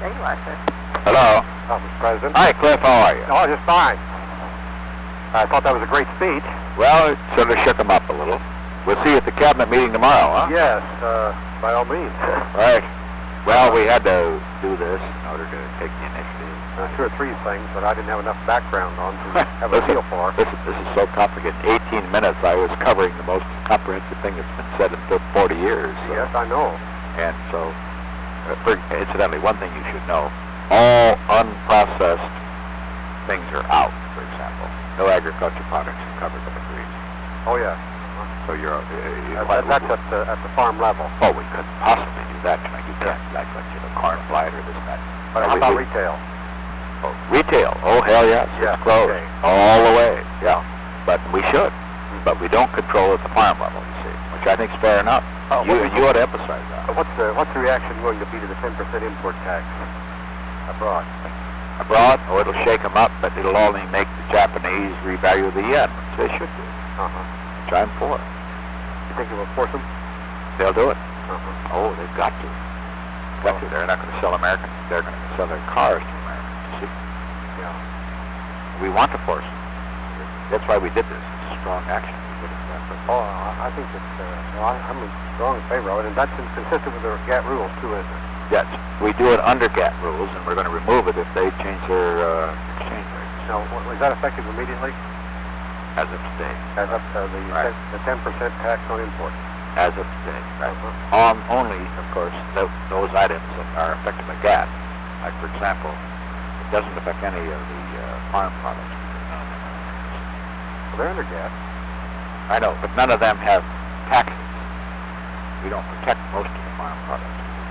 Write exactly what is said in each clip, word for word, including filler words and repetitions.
There you are, sir. Hello. Oh, Mister President. Hi, Cliff. How are you? Oh, just fine. I thought that was a great speech. Well, it sort of shook him up a little. We'll see you at the cabinet meeting tomorrow, huh? Yes, uh, by all means. Right. Well, we had to do this in order to take the initiative. Uh, two or three things that I didn't have enough background on to have a feel for. This, this is so complicated. In eighteen minutes, I was covering the most comprehensive thing that's been said in forty years. So. Yes, I know. And so, uh, for, incidentally, one thing you should know, all unprocessed things are out, for example. No agriculture products are covered by the freeze. Oh, yeah. So you're... Uh, you're uh, that, that's at the, at the farm level. Oh, we couldn't possibly do that tonight. You can't, like, like, you know, corn blight or this and that. But no, how we, about we, retail? Oh, retail? Oh, hell yes. Yeah, it's closed. okay. All the way, yeah. But we should. Mm-hmm. But we don't control at the farm level, you see, which I think is fair enough. Oh, you, you ought to emphasize that. What's the, what's the reaction going to be to the ten percent import tax abroad? Abroad? Oh, it'll shake them up, but it'll only make the Japanese revalue the yen, which they should do. Uh-huh. Which I'm for. You think it will force them? They'll do it. Uh-huh. Oh, they've got to. Got oh. to. They're not going to sell American. They're going to sell their cars to Americans, you see. Yeah. We want to force them. That's why we did this. It's strong action. We did it that way. Oh, I think that, uh, well, I, I'm in strong favor of it, and that's consistent with the GATT rules, too, isn't it? Yes. We do it under GATT rules, and we're going to remove it if they change their uh, exchange rates. Now, was that effective immediately? As of today. As of uh, the, right. the ten percent tax on imports? As of today, right. Uh-huh. On only, of course, th those items that are affected by GATT. Like, for example, it doesn't affect any of the uh, farm products. Well, they're under GATT. I know, but none of them have taxes. We don't protect most of the farm products.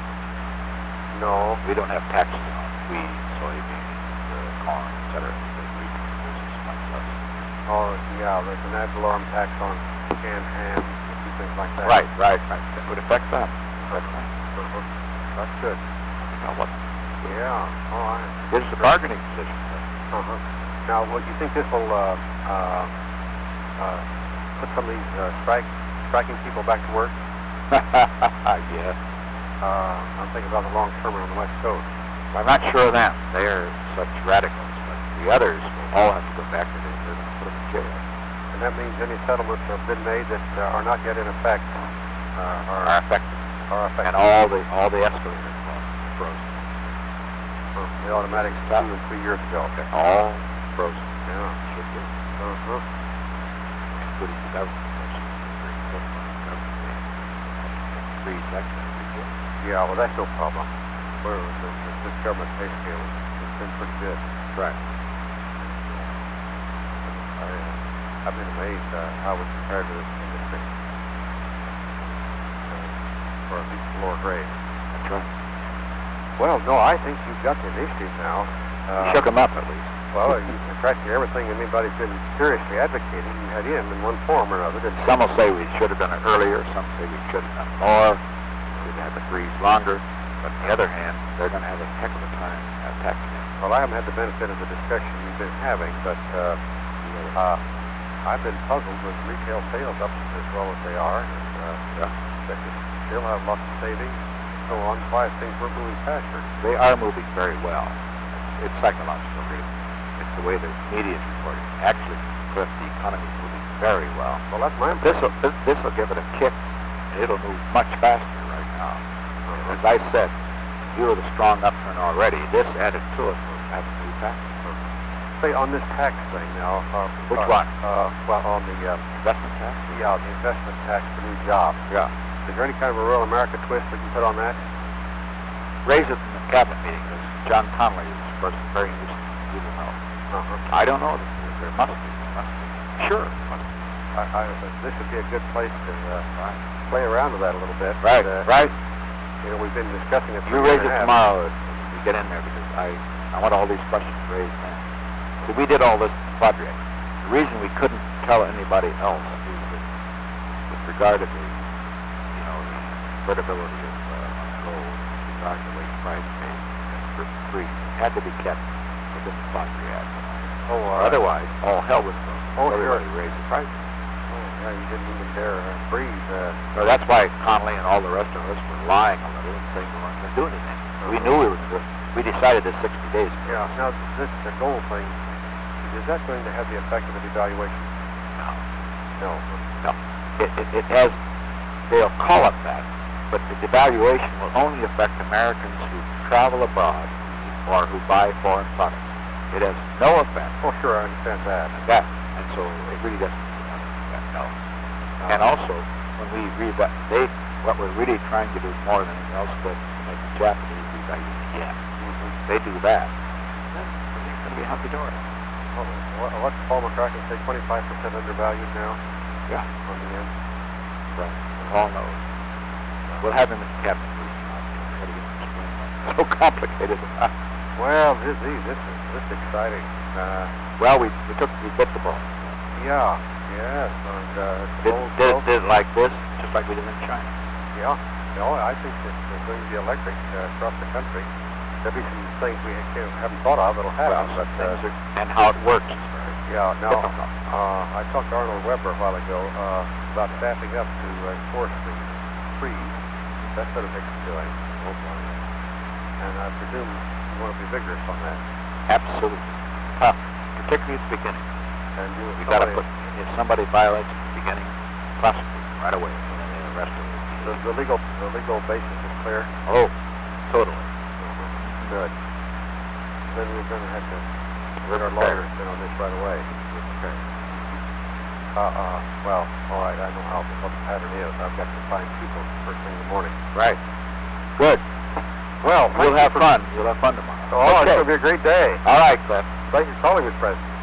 No. We don't have taxes on wheat, soybeans, uh, corn, et cetera. We produce much less. Oh, yeah, there's an ad valorem tax on canned ham, things like that. Right, right, right. That would affect them. Affect them. Uh-huh. That's good. Now what? Yeah. Oh, I... This is a bargaining position. Uh-huh. Now, would you think this will uh, uh, uh, put some of these uh, strike, striking people back to work? Yeah. Uh, I'm thinking about the long term on the West Coast. I'm not sure of them. They are such radicals. But the others will all have to go back to the they're going to put them in jail. And that means any settlements have been made that uh, are not yet in effect uh, are, are affected. Are affected. And all the all the escalators are frozen. Uh, the automatic two and three years ago. Okay. All frozen. Yeah. Should be. Uh-huh. Including the government. Free sector. Yeah, well, that's no problem. We're, this, this government pay scale has been pretty good. Right. I, uh, I've been amazed uh, how it's compared to this industry. Uh, or at least the lower grade. That's right. Well, no, I think you've got the initiative now. Uh, you shook them up, at least. Well, you, practically everything anybody's been seriously advocating, you had in in one form or another. Didn't some will say we should have done it earlier. Some say we should have done more. We'd have to freeze longer. But on the other hand, they're going to have a heck of a time attacking it. Well, I haven't had the benefit of the discussion you've been having, but uh, uh, I've been puzzled with retail sales up as well as they are. And, uh, yeah. That you still have lots of savings and so on. Why things were moving faster? They are moving very well. It's psychological reason. It's the way the media is reporting. Actually, Cliff, the economy is moving very well. Well, that's my impression. This will this will give it a kick, and it'll move much faster right now. Uh-huh. As I said, you were the strong upturn already. This added to it will have to move faster. Uh-huh. Say on this tax thing now. Uh, Which uh, one? Uh, well, on the uh, investment tax. Yeah, the investment tax for new jobs. Yeah. Is there any kind of a rural America twist we can put on that? Raise it in the cabinet meeting, because John Connolly is a person very interested. You will know. Uh-huh. I don't know. There must be. There must be. Sure. Must be. I, I, this would be a good place to uh, right. play around with that a little bit. Right. But, uh, right. You know, we've been discussing it. You raise it tomorrow when you get in there, because I, I want all these questions raised now. So we did all this project. The reason we couldn't tell anybody else is that with regard to the, you know, the credibility of uh, gold, with regard to the way price paid for free, it had to be kept within the Factory Act. Oh, uh, otherwise, all hell would go. Oh, everybody sure. raised the price. Oh, yeah, you didn't even dare uh, breathe. Uh, so that's why Connolly and all the rest of us were lying a little and saying we weren't going to do anything. Uh-huh. We knew we were going to do it. we decided this sixty days ago. Yeah. Now, this the gold thing, is that going to have the effect of the devaluation? No. No. No. It, it, it has, they'll call it that, but the devaluation will only affect Americans who travel abroad or who buy foreign products. It has no effect. Oh, sure, I understand that. on that, and so it really doesn't affect no. Uh, And also, when we read that, they, what we're really trying to do more than anything else is to make the Japanese revalue the yen. mhm. They do that, then it's going to be hunky-dory. Well, what, what's Paul McCracken say? Twenty-five percent undervalued now Yeah. on the yen. Right. Paul knows. We'll have him in the cabinet. Try to get him to explain that. So complicated. Well, this, this is this is exciting. Uh, Well, we, we took, we bit the ball. yeah, yes, and uh, Did, gold- did, gold- did it like this, just like we did in China. yeah. No, I think that there's going to be electric uh, across the country. There'll be some things we can't, haven't thought of that'll happen, Well, but things uh, are, and how it works is very yeah. Now, difficult. uh, I talked to Arnold Weber a while ago uh, about staffing up to enforce the freeze. That's what Nixon's doing. And I presume you want to be vigorous on that. Absolutely. Tough, particularly at the beginning. And you, We got to somebody- put, if somebody violates at the beginning, prosecute them right away, and then they arrest them. the, the legal the legal basis is clear. Oh, totally. Good. Then we're going to have to get our lawyers in on this right away. Okay. Uh, uh, well, all right, I know how what the pattern is. I've got to find people first thing in the morning. Right. Good. Well, You'll have fun. You'll have fun tomorrow. Oh, it's Okay. going to be a great day. All right, Cliff. Thank you for calling, Mister President.